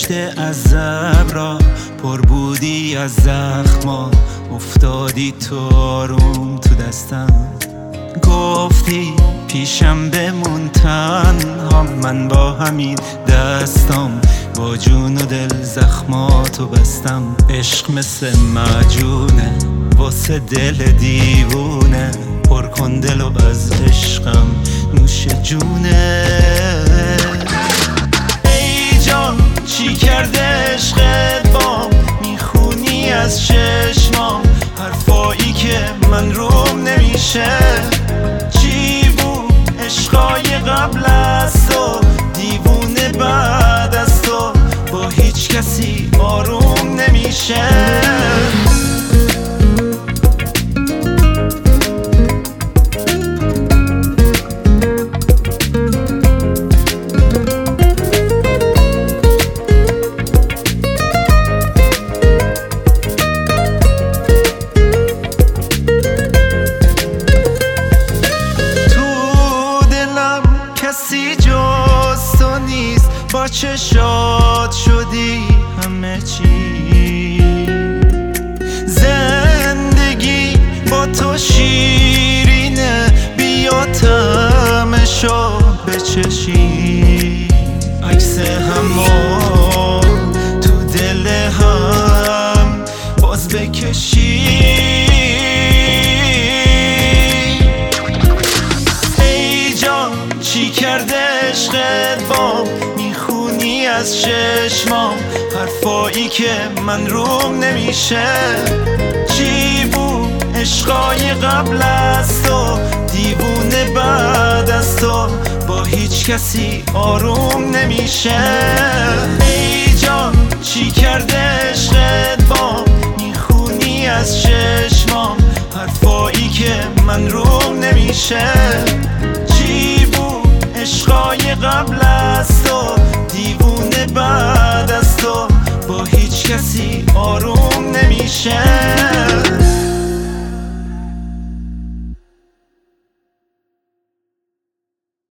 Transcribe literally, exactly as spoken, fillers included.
دشت از ابرا پر بودی از زخما، افتادی تو آروم تو دستم، گفتی پیشم بمون تنها، من با همین دستام با جون و دل زخماتو بستم. عشق مثل معجونه واسه دل دیوونه، پر کن دلو از عشقم نوش جونه. ای جان چی کرده عشقت بام، میخونی از چشمام حرفایی که من روم نمیشه. چی بود عشقای قبل از تو، دیوونه بعد از تو با هیچ کسی آروم نمیشه. کسی جز تو نیست، با چشات شدی همه چی. زندگی با تو شیرینه، بیا طعمشو بچشی. عکس همو تو دل هم باز بکشی. چی کرده عشقت بام، میخونی از چشمام حرفایی که من روم نمیشه. چی بود عشقای قبل از تو، دیوونه بعد از تو با هیچ کسی آروم نمیشه. ای جان چی